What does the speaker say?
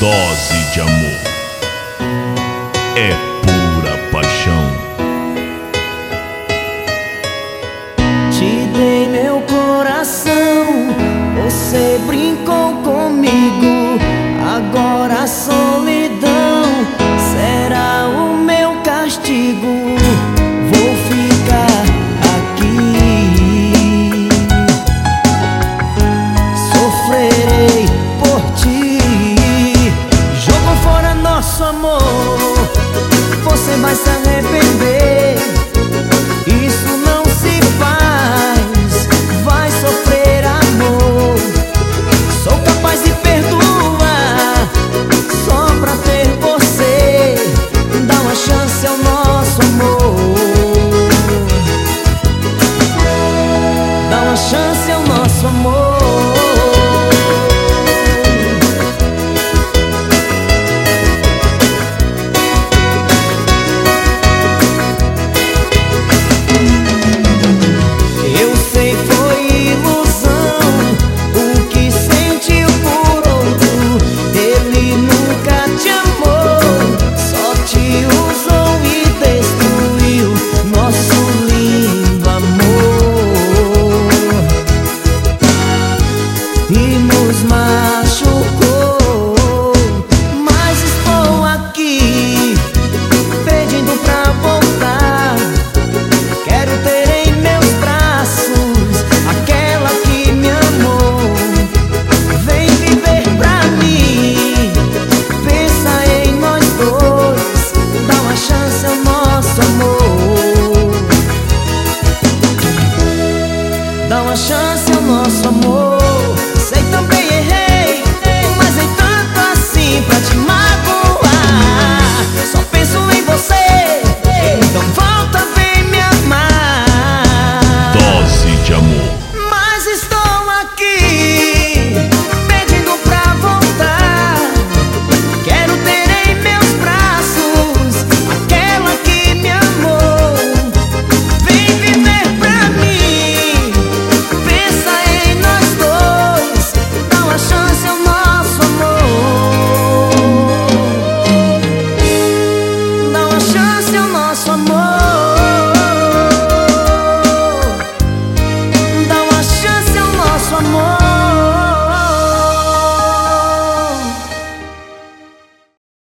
dose de amor. É pura paixão. Te dei meu coração, você brincou comigo. Agora a solidão será o meu castigo. Vou ficar aqui, sofrerei por ti. Jogou fora nosso amor, você vai se arrepender. Isso não se faz, vai sofrer amor. Sou capaz de perdoar só pra ter você. Dá uma chance ao nosso amor, dá uma chance ao nosso amor. E nos machucou, mas estou aqui pedindo pra voltar. Quero ter em meus braços aquela que me amou. Vem viver pra mim, pensa em nós dois. Dá uma chance ao nosso amor, dá uma chance ao nosso amor.